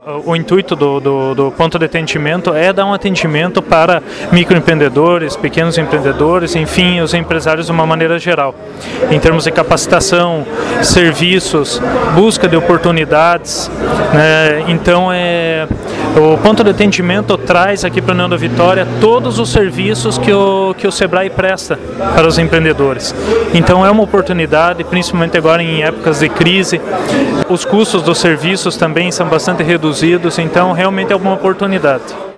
O intuito do ponto de atendimento é dar um atendimento para microempreendedores, pequenos empreendedores, enfim, os empresários de uma maneira geral, em termos de capacitação, serviços, busca de oportunidades, né? Então, o ponto de atendimento traz aqui para a União da Vitória todos os serviços que o Sebrae presta para os empreendedores. Então, é uma oportunidade, principalmente agora em épocas de crise. Os custos dos serviços também são bastante reduzidos, então realmente é uma oportunidade.